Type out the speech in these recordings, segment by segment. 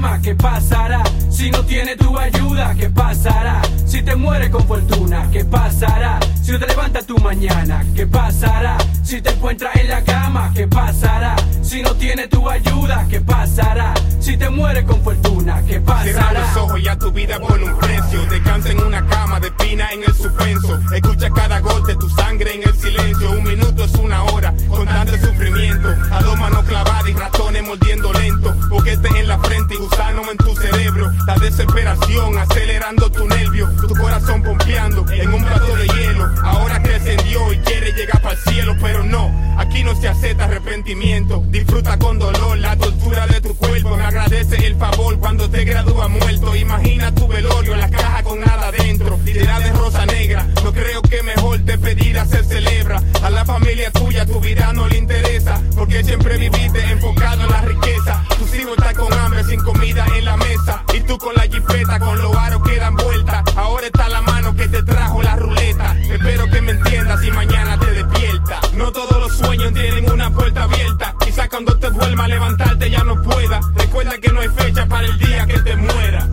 cama? ¿Qué pasará si no tiene tu ayuda? ¿Qué pasará si te mueres con fortuna? ¿Qué pasará si no te levantas tu mañana? ¿Qué pasará si te encuentras en la cama? ¿Qué pasará si no tiene tu ayuda? ¿Qué pasará si te mueres con fortuna? ¿Qué pasará? Cierra los ojos y a tu vida pone un precio. Descansa en una cama de pina en el suspenso. Escucha cada gol de tu sangre en el silencio. Un minuto es una hora con tanto sufrimiento. A dos manos clavadas y ratones mordiendo lento. Boquete en la frente y gusano en tu cerebro. La desesperación acelerando tu nervio. Tu corazón pompeando en un plato de hielo. Ahora que encendió y quiere llegar para el cielo, pero no, aquí no se acepta arrepentimiento. Disfruta con dolor la tortura de tu cuerpo. Me agradece el favor cuando te gradúas muerto. Imagina tu velorio en la caja con nada adentro. Llena de rosa negra. No creo que mejor te pedirá se celebra. A la familia tuya tu vida no le interesa, porque siempre viviste enfocado en la riqueza. Tus hijos están con hambre sin comida en la mesa. Y tú con la jipeta con los aros que dan vuelta. Ahora está la mano que te trajo la ruleta. Espero que me entiendas y mañana te despierta. No todos los sueños tienen una puerta abierta. Quizás cuando te vuelva a levantarte ya no pueda. Recuerda que no hay fecha para el día que te muera.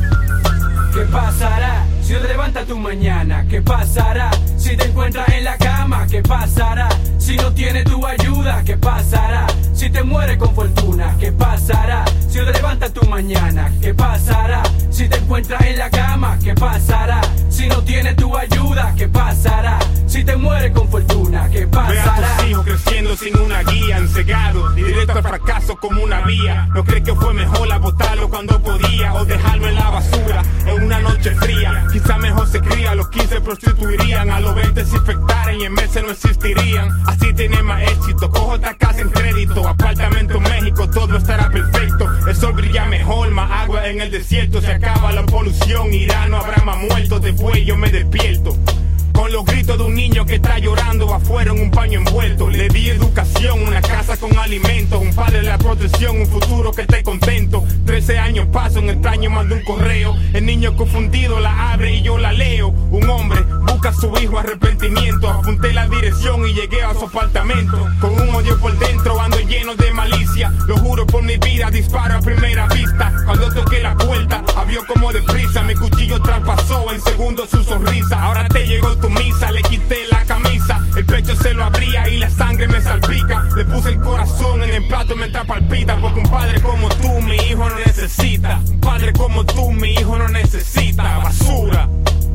¿Qué pasará si no te levantas tu mañana? ¿Qué pasará si te encuentras en la cama? ¿Qué pasará si no tiene tu ayuda? ¿Qué pasará si te mueres con fortuna? ¿Qué pasará si no te levantas tu mañana? ¿Qué pasará si te encuentras en la cama? ¿Qué pasará si no tiene tu ayuda? ¿Qué pasará si te mueres con fortuna? ¿Qué pasará? Ve a tus hijos creciendo sin una guía, encegados, directo al fracaso como una vía. ¿No crees que fue mejor abortarlo cuando podía o dejarlo en la basura en una noche fría? Quizá mejor se cría, a los 15 prostituirían, a los 20 se infectaran y en meses no existirían. Así tiene más éxito, cojo otra casa en crédito, apartamento en México, todo estará perfecto. El sol brilla mejor, más agua en el desierto, se acaba la polución, irá, no habrá más muertos, después yo me despierto. Con los gritos de un niño que está llorando afuera en un paño envuelto. Le di educación, una casa con alimentos, un padre de la protección, un futuro que esté contento. 13 años paso, un extraño manda un correo. El niño confundido la abre y yo la leo. Un hombre busca a su hijo arrepentimiento. Apunté la dirección y llegué a su apartamento. Con un odio por dentro, ando lleno de malicia. Lo juro por mi vida, disparo a primera vista. Cuando toqué la puerta, abrió como deprisa. Mi cuchillo traspasó en segundos su sonrisa. Ahora te llegó tu misa, le quité la camisa, el pecho se lo abría y la sangre me salpica. Le puse el corazón en el plato mientras palpita, porque un padre como tú mi hijo no necesita. Un padre como tú mi hijo no necesita. Basura.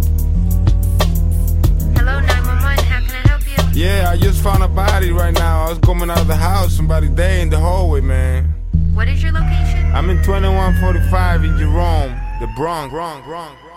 Hello, 911, how can I help you? Yeah, I just found a body right now. I was coming out of the house, somebody dead in the hallway, man. What is your location? I'm in 2145 in Jerome, the Bronx.